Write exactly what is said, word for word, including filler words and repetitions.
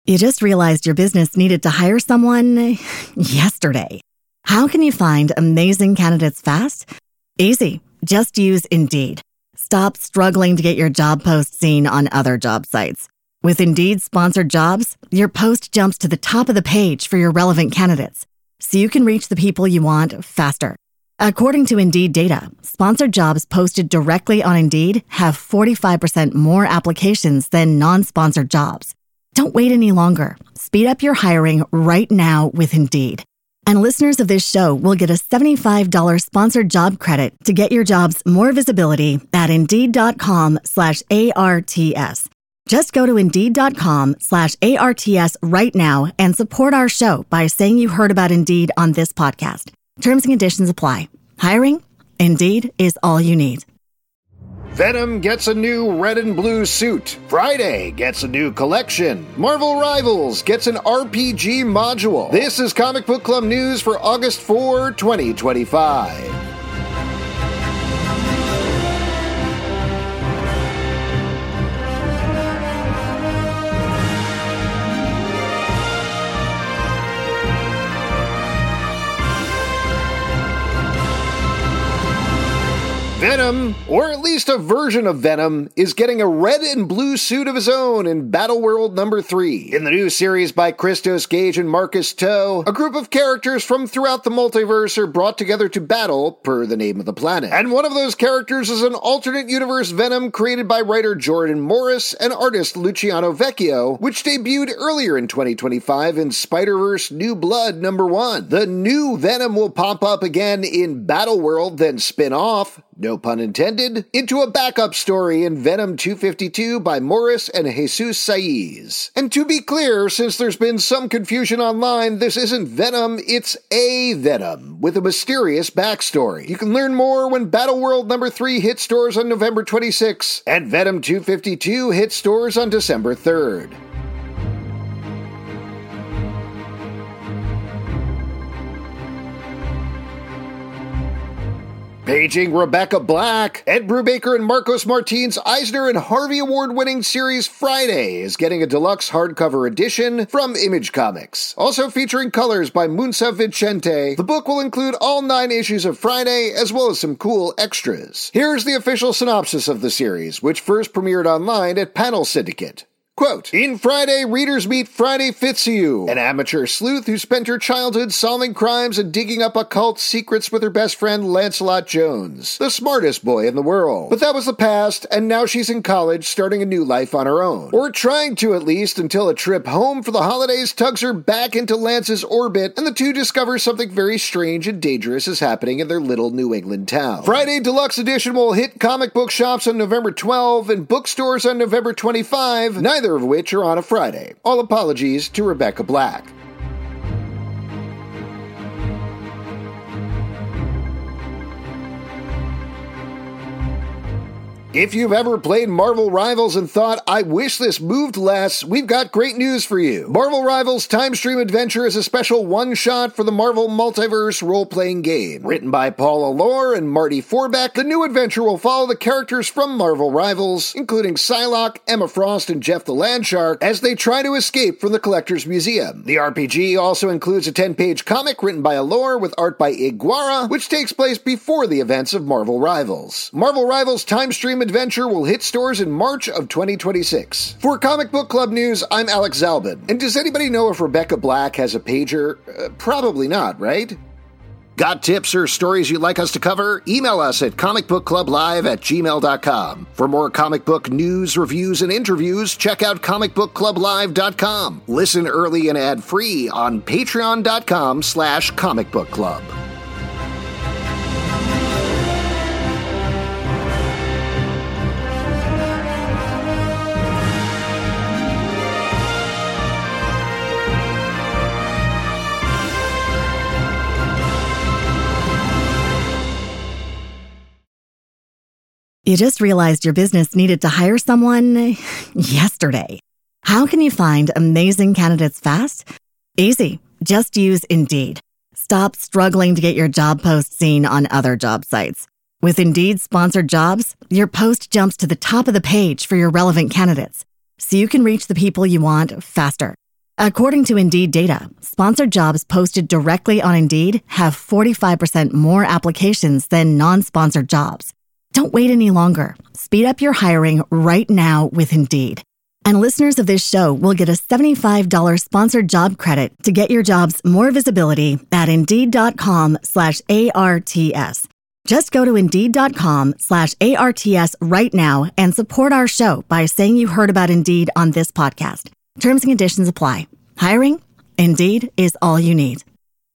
You just realized your business needed to hire someone yesterday. How can you find amazing candidates fast? Easy. Just use Indeed. Stop struggling to get your job post seen on other job sites. With Indeed sponsored jobs, your post jumps to the top of the page for your relevant candidates, so you can reach the people you want faster. According to Indeed data, sponsored jobs posted directly on Indeed have forty-five percent more applications than non-sponsored jobs. Don't wait any longer. Speed up your hiring right now with Indeed. And listeners of this show will get a seventy-five dollars sponsored job credit to get your jobs more visibility at Indeed.com slash ARTS. Just go to Indeed.com slash ARTS right now and support our show by saying you heard about Indeed on this podcast. Terms and conditions apply. Hiring? Indeed is all you need. Venom gets a new red and blue suit. Friday gets a new collection. Marvel Rivals gets an R P G module. This is Comic Book Club news for August fourth, twenty twenty-five. Venom, or at least a version of Venom, is getting a red and blue suit of his own in Battleworld number three. In the new series by Christos Gage and Marcus To, a group of characters from throughout the multiverse are brought together to battle, per the name of the planet. And one of those characters is an alternate universe Venom created by writer Jordan Morris and artist Luciano Vecchio, which debuted earlier in twenty twenty-five in Spider-Verse New Blood number one. The new Venom will pop up again in Battleworld, then spin off, no pun intended, into a backup story in Venom two fifty-two by Morris and Jesus Saiz. And to be clear, since there's been some confusion online, this isn't Venom, it's a Venom, with a mysterious backstory. You can learn more when Battleworld number three hits stores on November twenty-sixth, and Venom two fifty-two hits stores on December third. Paging Rebecca Black, Ed Brubaker and Marcos Martins Eisner and Harvey Award-winning series Friday is getting a deluxe hardcover edition from Image Comics. Also featuring colors by Munsa Vicente, the book will include all nine issues of Friday, as well as some cool extras. Here's the official synopsis of the series, which first premiered online at Panel Syndicate. Quote, in Friday, readers meet Friday Fitzhugh, an amateur sleuth who spent her childhood solving crimes and digging up occult secrets with her best friend Lancelot Jones, the smartest boy in the world. But that was the past, and now she's in college starting a new life on her own. Or trying to, at least, until a trip home for the holidays tugs her back into Lance's orbit, and the two discover something very strange and dangerous is happening in their little New England town. Friday Deluxe Edition will hit comic book shops on November twelfth and bookstores on November twenty-fifth, neither of which are on a Friday. All apologies to Rebecca Black. If you've ever played Marvel Rivals and thought, I wish this moved less, we've got great news for you. Marvel Rivals Time Stream Adventure is a special one-shot for the Marvel Multiverse role-playing game. Written by Paul Allore and Marty Forbeck, the new adventure will follow the characters from Marvel Rivals, including Psylocke, Emma Frost, and Jeff the Landshark, as they try to escape from the Collector's Museum. The R P G also includes a ten-page comic written by Allore with art by Iguara, which takes place before the events of Marvel Rivals. Marvel Rivals Time Stream Adventure will hit stores in March of twenty twenty-six. For Comic Book Club News, I'm Alex Zalbin. And does anybody know if Rebecca Black has a pager? Uh, probably not, right? Got tips or stories you'd like us to cover? Email us at comicbookclublive at gmail dot com. For more comic book news, reviews, and interviews, check out comic book club live dot com. Listen early and ad-free on patreon dot com slash comic book club. You just realized your business needed to hire someone yesterday. How can you find amazing candidates fast? Easy. Just use Indeed. Stop struggling to get your job post seen on other job sites. With Indeed sponsored jobs, your post jumps to the top of the page for your relevant candidates, so you can reach the people you want faster. According to Indeed data, sponsored jobs posted directly on Indeed have forty-five percent more applications than non-sponsored jobs. Don't wait any longer. Speed up your hiring right now with Indeed. And listeners of this show will get a seventy-five dollars sponsored job credit to get your jobs more visibility at Indeed.com slash ARTS. Just go to Indeed.com slash ARTS right now and support our show by saying you heard about Indeed on this podcast. Terms and conditions apply. Hiring? Indeed is all you need.